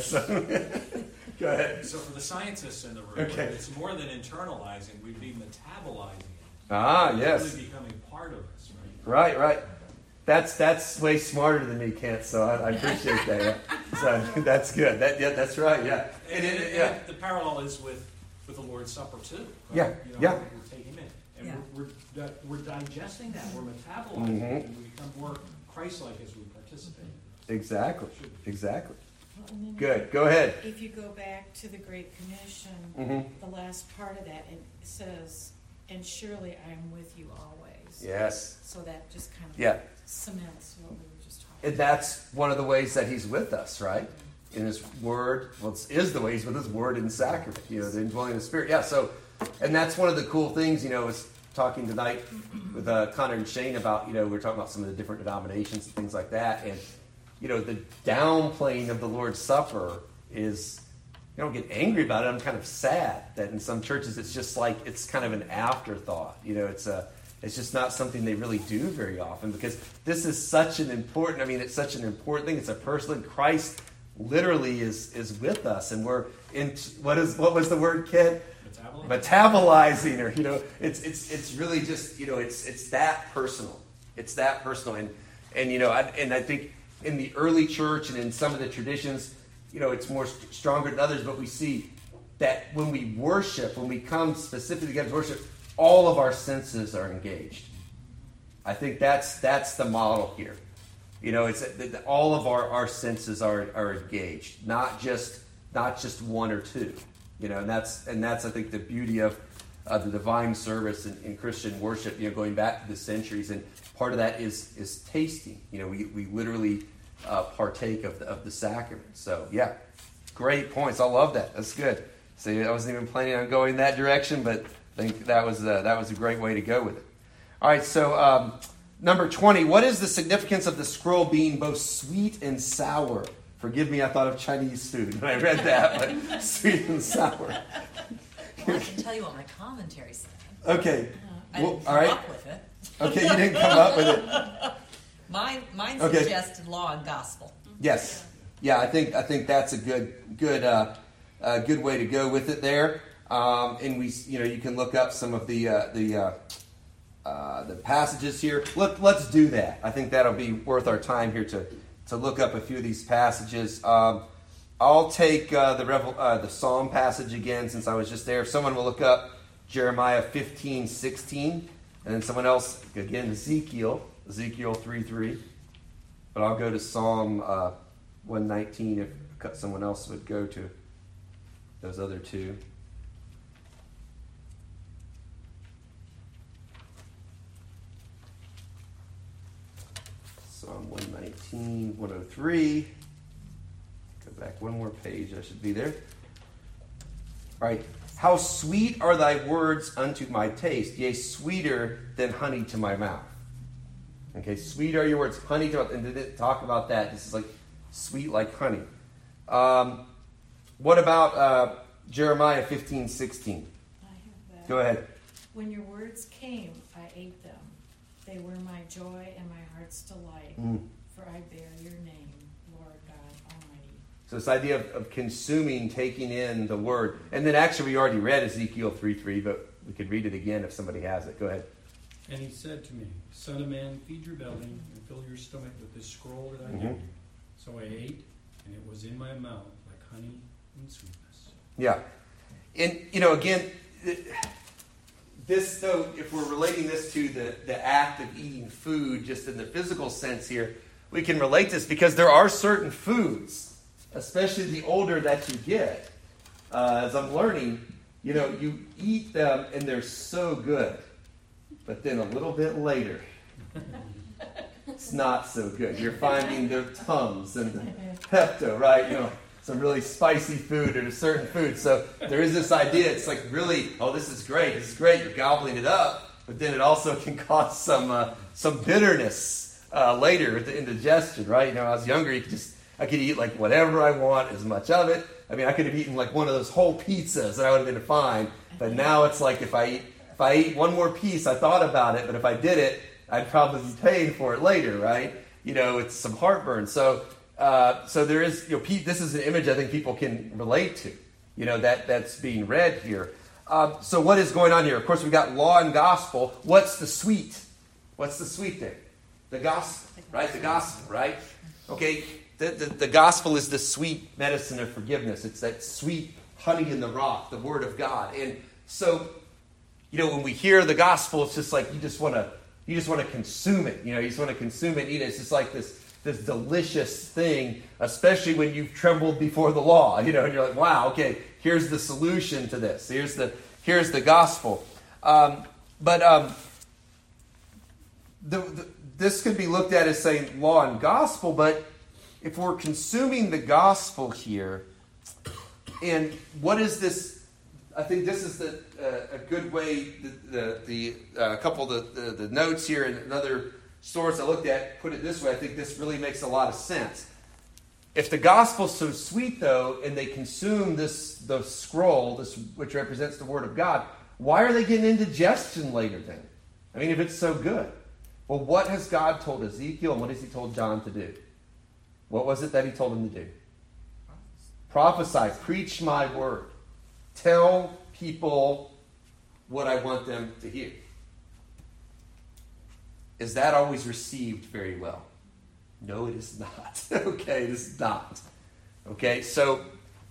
Go ahead. So for the scientists in the room, okay. It's more than internalizing. We'd be metabolizing it. Ah, yes. It's really becoming part of us, right? Right. That's way smarter than me, Kent. So I appreciate that. Yeah. So that's good. That's right. Yeah. And the parallel is with the Lord's Supper too. Right? Yeah. We're taking it, and we're digesting that. We're metabolizing it, and we become more Christ-like as we participate. Exactly. Well, Good. Go ahead. If you go back to the Great Commission, the last part of that, it says, "And surely I am with you always." Yes. So that just kind of cements what we were just talking about. And that's one of the ways that he's with us, right? In his word. Well, it is the way he's with his word and sacrament, the indwelling of the Spirit. Yeah, so, and that's one of the cool things, I was talking tonight with Connor and Shane about, we were talking about some of the different denominations and things like that. And, the downplaying of the Lord's Supper is, you don't get angry about it. I'm kind of sad that in some churches it's just like, it's kind of an afterthought. It's just not something they really do very often because this is such an important, it's such an important thing. It's a person. Christ literally is with us, and we're in. What was the word, Ken? Metabolizing. Metabolizing, or it's really just it's that personal. It's that personal, and I think in the early church and in some of the traditions, it's more stronger than others. But we see that when we worship, when we come specifically together to worship, all of our senses are engaged. I think that's the model here. It's that all of our senses are engaged, not just one or two. And that's I think the beauty of the divine service in Christian worship. Going back to the centuries, and part of that is tasting. We literally partake of the sacrament. So yeah, great points. I love that. That's good. See, I wasn't even planning on going that direction, but I think that was a great way to go with it. All right, so number 20. What is the significance of the scroll being both sweet and sour? Forgive me, I thought of Chinese food when I read that, but sweet and sour. Well, I can tell you what my commentary said. Okay. I didn't all come right. up with it. Okay, you didn't come up with it. Mine Okay. suggested law and gospel. Yes. Yeah, I think that's a good way to go with it there. And we, you can look up some of the passages here. Let's do that. I think that'll be worth our time here to look up a few of these passages. I'll take the Psalm passage again, since I was just there. If someone will look up Jeremiah 15:16, and then someone else again Ezekiel 3:3. But I'll go to Psalm 119 if someone else would go to those other two. Psalm 119, 103. Go back one more page. I should be there. All right. How sweet are thy words unto my taste, yea, sweeter than honey to my mouth. Okay, sweet are your words, honey to my mouth. And did it talk about that? This is like sweet like honey. What about Jeremiah 15:16? I have that. Go ahead. When your words came, I ate them. They were my joy and my heart's delight. For I bear your name, Lord God Almighty. So this idea of consuming, taking in the word. And then actually we already read Ezekiel 3:3, but we could read it again if somebody has it. Go ahead. And he said to me, Son of man, feed your belly and fill your stomach with this scroll that I gave you. So I ate, and it was in my mouth like honey and sweetness. Yeah. And, again, this, though, if we're relating this to the act of eating food, just in the physical sense here, we can relate this because there are certain foods, especially the older that you get, as I'm learning, you eat them and they're so good. But then a little bit later, it's not so good. You're finding the Tums and the Pepto, right? Some really spicy food or certain food. So there is this idea. It's like really, this is great. You're gobbling it up, but then it also can cause some bitterness later with the indigestion, right? When I was younger, I could eat like whatever I want, as much of it. I mean, I could have eaten like one of those whole pizzas and I would have been fine. But now it's like if I ate one more piece, I thought about it, but if I did it, I'd probably be paying for it later, right? It's some heartburn. So there is, this is an image I think people can relate to, that's being read here. So what is going on here? Of course, we've got law and gospel. What's the sweet? What's the sweet there? The gospel, right? The gospel, right? Okay, the gospel is the sweet medicine of forgiveness. It's that sweet honey in the rock, the word of God. And so, when we hear the gospel, it's just like you just want to consume it. You just want to consume it, eat it. It's just like this delicious thing, especially when you've trembled before the law. And you're like, wow, okay, here's the solution to this. Here's the gospel. This could be looked at as saying law and gospel, but if we're consuming the gospel here, and what is this? I think this is a good way. The couple of the notes here and another source I looked at put it this way. I think this really makes a lot of sense. If the gospel's so sweet, though, and they consume the scroll, which represents the word of God, why are they getting indigestion later then? I mean, if it's so good. Well, what has God told Ezekiel and what has he told John to do? What was it that he told him to do? Prophesy, preach my word. Tell people what I want them to hear. Is that always received very well? No, it is not. Okay, it is not. Okay, so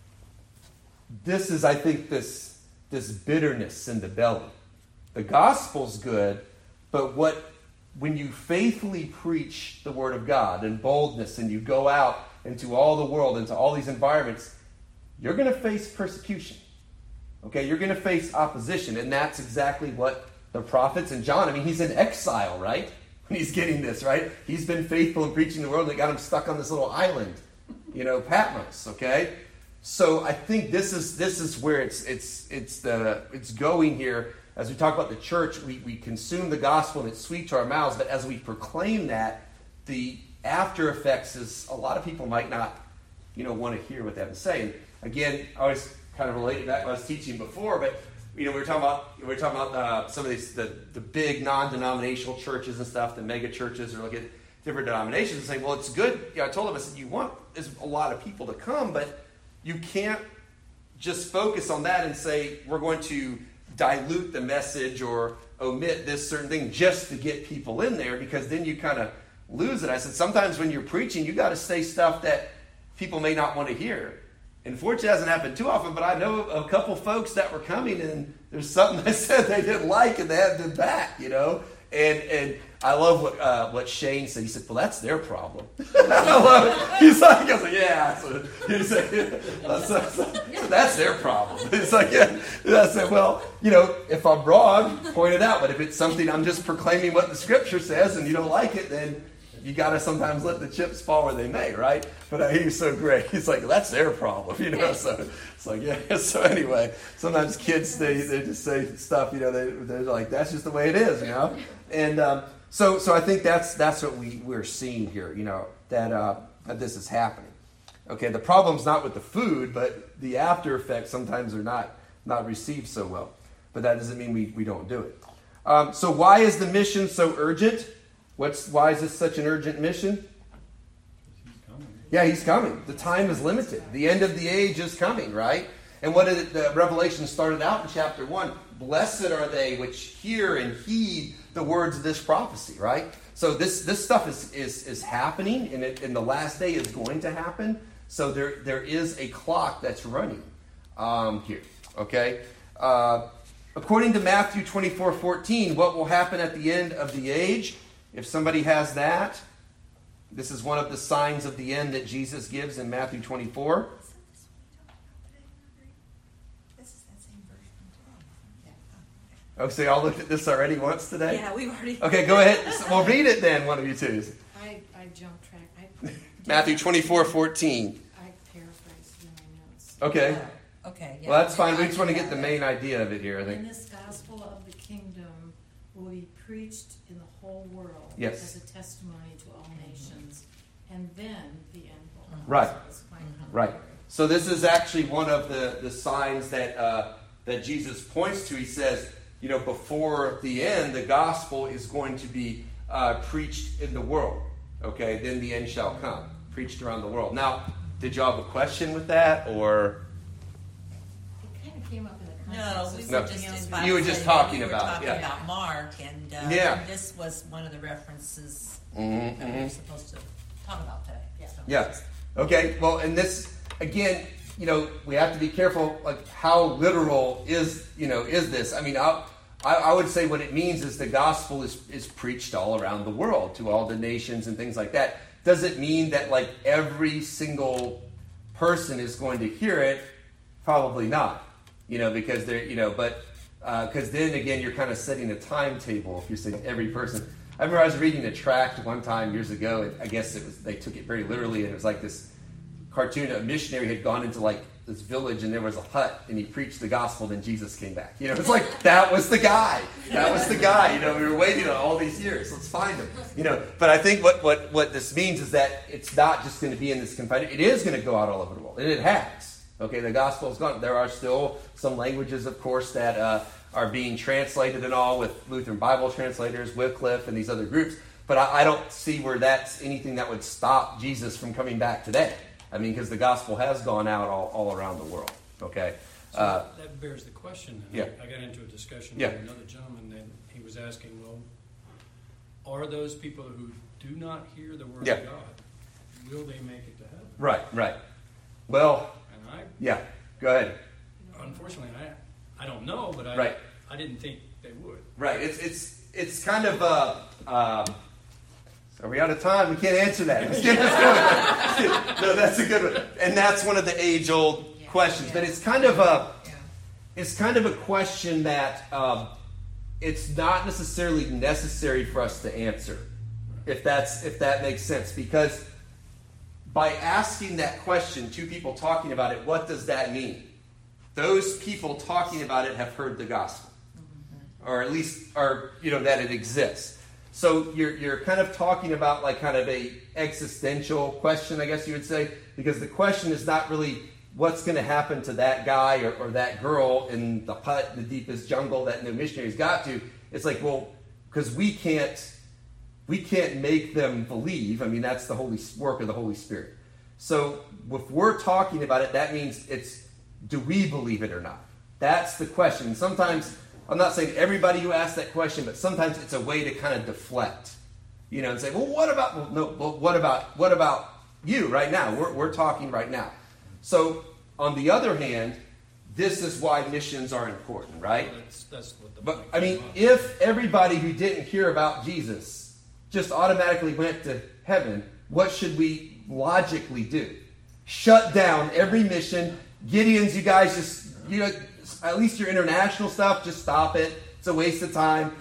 this is, I think, this bitterness in the belly. The gospel's good, but when you faithfully preach the word of God in boldness and you go out into all the world, into all these environments, you're going to face persecution. Okay, you're going to face opposition, and that's exactly what the prophets and John, I mean, he's in exile, right? When he's getting this, right? He's been faithful in preaching the word, and they got him stuck on this little island, Patmos, okay? So I think this is where it's going here. As we talk about the church, we consume the gospel and it's sweet to our mouths, but as we proclaim that, the after effects is a lot of people might not, want to hear what they have to say. And again, I always kind of related back to what I was teaching before, but we were talking about some of these the big non-denominational churches and stuff, the mega churches, or look at different denominations and say, well, it's good. I told them, I said, you want a lot of people to come, but you can't just focus on that and say we're going to dilute the message or omit this certain thing just to get people in there, because then you kind of lose it. I said, sometimes when you're preaching, you got to say stuff that people may not want to hear. And fortunately, it hasn't happened too often, but I know a couple folks that were coming, and there's something they said they didn't like, and they had to back, And I love what Shane said. He said, well, that's their problem. I love it. He's like, I was like, yeah. So, he's like, so that's their problem. He's like, yeah. And I said, well, if I'm wrong, point it out. But if it's something I'm just proclaiming what the scripture says and you don't like it, then you got to sometimes let the chips fall where they may, right? But he was so great. He's like, that's their problem, So it's like, yeah. So anyway, sometimes kids, they just say stuff, they're like, that's just the way it is, And so I think that's what we're seeing here, that this is happening. Okay, the problem's not with the food, but the after effects sometimes are not received so well. But that doesn't mean we don't do it. So why is the mission so urgent? Why is this such an urgent mission? He's coming. Yeah, he's coming. The time is limited. The end of the age is coming, right? And what did the Revelation started out in chapter 1? Blessed are they which hear and heed the words of this prophecy, right? So this stuff is happening, and in the last day is going to happen. So there is a clock that's running here, okay? According to Matthew 24:14, what will happen at the end of the age? If somebody has that, this is one of the signs of the end that Jesus gives in Matthew 24. Oh, so y'all looked at this already once today? Yeah, we've already. Okay, go ahead. Well, read it then, one of you two. I jumped track. Matthew 24:14. I paraphrased in my notes. Okay. Okay. Yeah. Well, that's fine. We just want to get the main idea of it here, I think. And this gospel of the kingdom will be preached in the whole world Yes. as a testimony to all nations, and then the end will come. Right. So it's quite Right. So this is actually one of the signs that Jesus points to. He says, before the end, the gospel is going to be preached in the world. Okay, then the end shall come. Preached around the world. Now, did y'all have a question with that, or? It kind of came up in the No, context we of were No. something else. just You were just talking about, yeah. about Mark, and Yeah. this was one of the references Mhm, that we were supposed to talk about today. Yeah. So. Yeah. Okay. Well, and this again, we have to be careful. Like, how literal is this? I mean, I would say what it means is the gospel is preached all around the world to all the nations and things like that. Does it mean that like every single person is going to hear it? Probably not. Because they're but because then again you're kind of setting a timetable if you're saying every person. I remember I was reading a tract one time years ago, and I guess they took it very literally, and it was like this cartoon. A missionary had gone into like this village, and there was a hut, and he preached the gospel, then Jesus came back. It's like that was the guy. That was the guy. We were waiting on all these years. Let's find him. But I think what this means is that it's not just going to be in this confined. It is going to go out all over the world, and it has. Okay, the gospel is gone. There are still some languages, of course, that are being translated and all with Lutheran Bible translators, Wycliffe, and these other groups. But I don't see where that's anything that would stop Jesus from coming back today. I mean, because the gospel has gone out all around the world. Okay. So that bears the question. Yeah. I got into a discussion Yeah. with another gentleman, and he was asking, well, are those people who do not hear the word Yeah. of God, will they make it to heaven? Right. Well, And yeah. Go ahead. unfortunately, I don't know, but Right. I didn't think they would. Right. It's kind of are we out of time? We can't answer that. Let's get this going. No, that's a good one, and that's one of the age-old questions. Yeah. But it's kind of a Yeah. it's kind of a question that it's not necessarily necessary for us to answer, if that makes sense. Because by asking that question, two people talking about it, what does that mean? Those people talking about it have heard the gospel, or at least that it exists. So you're kind of talking about like kind of a existential question, I guess you would say, because the question is not really what's going to happen to that guy or that girl in the hut in the deepest jungle that no missionaries got to. It's like, well, because we can't make them believe. I mean, that's the holy work of the Holy Spirit. So if we're talking about it, that means do we believe it or not? That's the question. Sometimes, I'm not saying everybody who asks that question, but sometimes it's a way to kind of deflect, and say, well, what about you right now? We're talking right now. So on the other hand, this is why missions are important, right? Well, that's what the But point I mean, came up. if everybody who didn't hear about Jesus just automatically went to heaven, what should we logically do? Shut down every mission. Gideon's, you guys just, at least your international stuff, just stop it. It's a waste of time.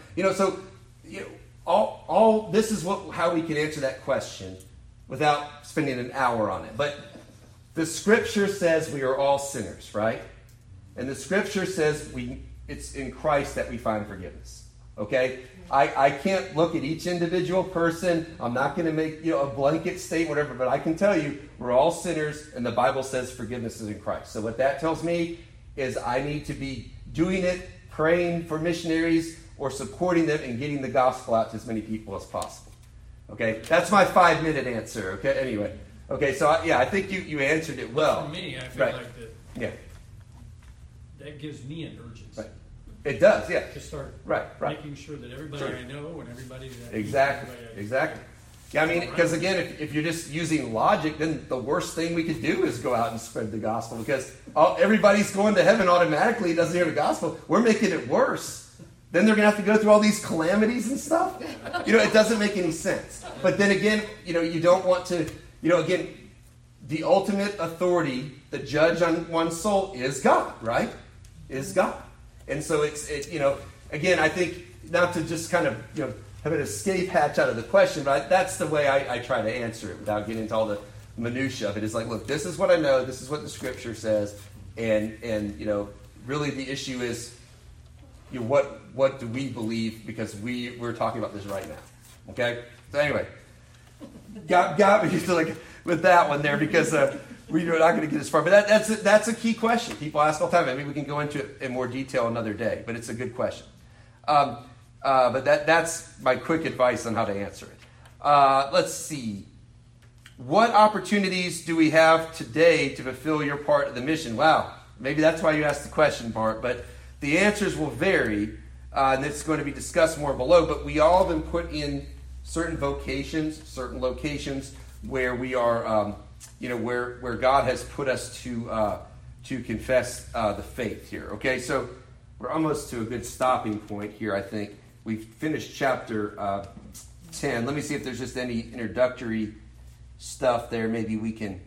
All this is how we can answer that question without spending an hour on it. But the Scripture says we are all sinners, right? And the Scripture says it's in Christ that we find forgiveness. Okay? I can't look at each individual person. I'm not going to make a blanket state, whatever, but I can tell you we're all sinners, and the Bible says forgiveness is in Christ. So what that tells me is I need to be doing it, praying for missionaries, or supporting them and getting the gospel out to as many people as possible. Okay? That's my 5-minute answer. Okay? Anyway. Okay, so I think you answered it well. For me, I feel Right. like that Yeah. that gives me an urgency. Right. It does, yeah. To start Right. making sure that everybody Sure. I know and everybody that Exactly. everybody I- Yeah, I mean, because again, if you're just using logic, then the worst thing we could do is go out and spread the gospel, because everybody's going to heaven automatically. Doesn't hear the gospel. We're making it worse. Then they're going to have to go through all these calamities and stuff. It doesn't make any sense. But then again, you don't want to, again, the ultimate authority, the judge on one's soul is God, right? Is God. And so again, I think not to just kind of, have an escape hatch out of the question, but that's the way I try to answer it without getting into all the minutia of it. It's like, look, this is what I know, this is what the Scripture says, and really the issue is, what do we believe, because we're talking about this right now. Okay? So anyway, got me with that one there, because we're not going to get as far. But that's a key question. People ask all the time. Maybe we can go into it in more detail another day, but it's a good question. But that's my quick advice on how to answer it. Let's see. What opportunities do we have today to fulfill your part of the mission? Wow. Maybe that's why you asked the question, Bart. But the answers will vary, and it's going to be discussed more below. But we all have been put in certain vocations, certain locations where we are, where God has put us to confess the faith here. Okay, so we're almost to a good stopping point here, I think. We've finished chapter 10. Let me see if there's just any introductory stuff there. Maybe we can...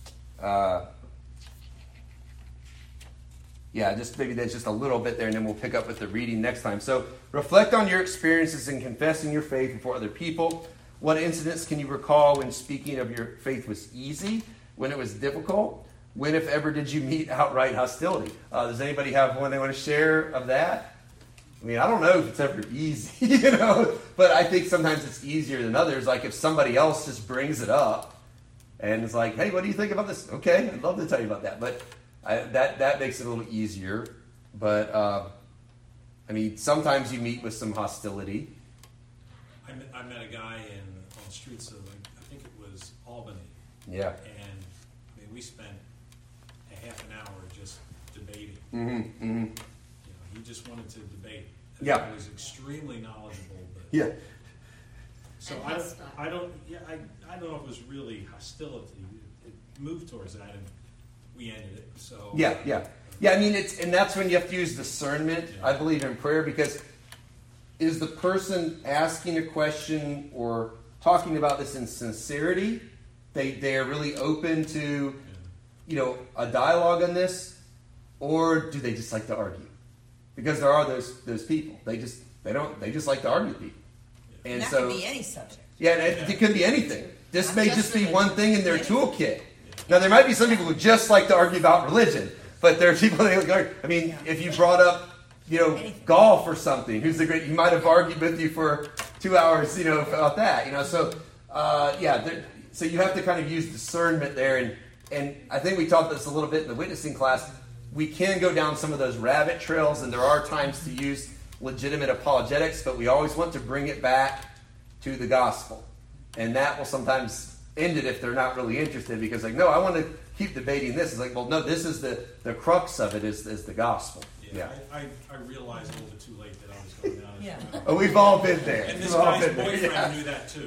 maybe there's just a little bit there, and then we'll pick up with the reading next time. So, reflect on your experiences in confessing your faith before other people. What incidents can you recall when speaking of your faith was easy, when it was difficult? When, if ever, did you meet outright hostility? Does anybody have one they want to share of that? I mean, I don't know if it's ever easy, but I think sometimes it's easier than others. Like if somebody else just brings it up and it's like, hey, what do you think about this? Okay, I'd love to tell you about that. But that makes it a little easier. But, sometimes you meet with some hostility. I met a guy on the streets of, I think it was Albany. Yeah. And we spent a half an hour just debating. Mm-hmm. Mm-hmm. He just wanted to debate. Yeah. He was extremely knowledgeable. But Yeah. So And I hostile. don't know if it was really hostility. It moved towards that, and we ended it. So Yeah. I mean, and that's when you have to use discernment. Yeah. I believe in prayer, because is the person asking a question or talking about this in sincerity? They are really open to, a dialogue on this, or do they just like to argue? Because there are those people. They just like to argue with people. And that so could be any subject. yeah, it could be anything. This Not may just just be religion. one thing in their Anything. toolkit. Now, there might be some people who just like to argue about religion, but there are people that argue. I mean, if you brought up, Anything. golf or something, he might have argued with you for 2 hours, about that, So, so you have to kind of use discernment there, and I think we talked this a little bit in the witnessing class. We can go down some of those rabbit trails, and there are times to use legitimate apologetics, but we always want to bring it back to the gospel. And that will sometimes end it if they're not really interested, because no, I want to keep debating this. It's like, well, no, this is the crux of it is the gospel. Yeah. I realized a little bit too late that I was going down. Yeah. Oh, we've all been there. And this We've all guy's been there. boyfriend knew that too.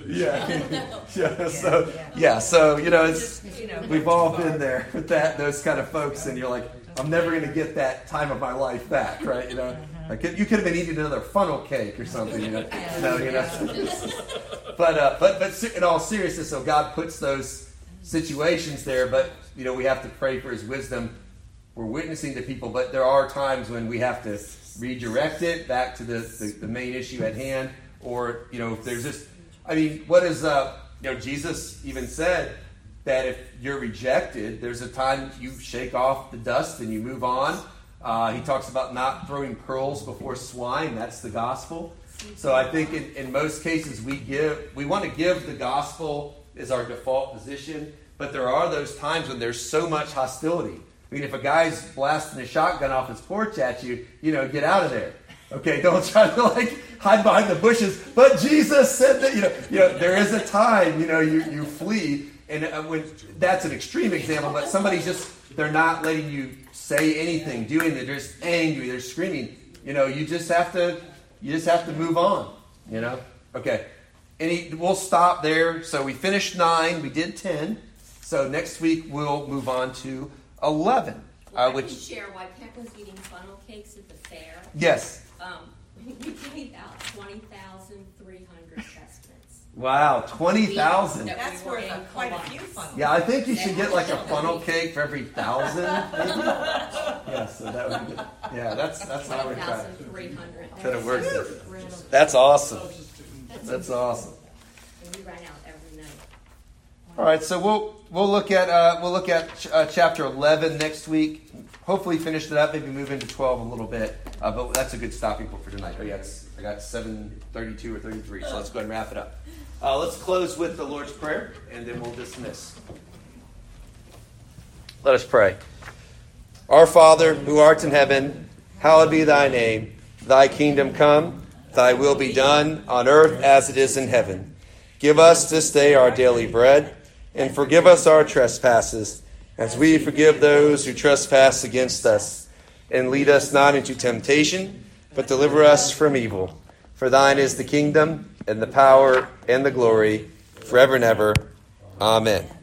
So Just, we've all been there with those kind of folks, and you're like, I'm never going to get that time of my life back, right? Like you could have been eating another funnel cake or something, But in all seriousness, so God puts those situations there, but we have to pray for His wisdom. We're witnessing to people, but there are times when we have to redirect it back to the main issue at hand, or if there's just, what is Jesus even said that if you're rejected, there's a time you shake off the dust and you move on. He talks about not throwing pearls before swine. That's the gospel. So I think in most cases we want to give the gospel as our default position, but there are those times when there's so much hostility. If a guy's blasting a shotgun off his porch at you, get out of there. Okay, don't try to hide behind the bushes. But Jesus said that, there is a time, you flee. And when that's an extreme example, but somebody's they're not letting you say anything, do anything. They're just angry, they're screaming. You just have to move on. Okay. We'll stop there. So we finished 9. We did 10. So next week we'll move on to 11. I can share why Peck was eating funnel cakes at the fair. Yes. We gave out 20,300 Testaments. Wow, 20,000. That's We were worth in quite a Columbus. few funnels. Yeah, I think you should get a funnel cake for every 1,000, maybe. Yeah, so that would be good. Yeah, that's how I would try it. 20,300. Could have worked it. Incredible. That's awesome. That's awesome. And we ran out every night. All right, so we'll look at chapter 11 next week. Hopefully finish it up. Maybe move into 12 a little bit. But that's a good stopping point for tonight. Oh yeah, I got 7:32 or 33. So let's go ahead and wrap it up. Let's close with the Lord's Prayer, and then we'll dismiss. Let us pray. Our Father, who art in heaven, hallowed be thy name. Thy kingdom come, thy will be done on earth as it is in heaven. Give us this day our daily bread, and forgive us our trespasses, as we forgive those who trespass against us. And lead us not into temptation, but deliver us from evil. For thine is the kingdom, and the power, and the glory, forever and ever. Amen.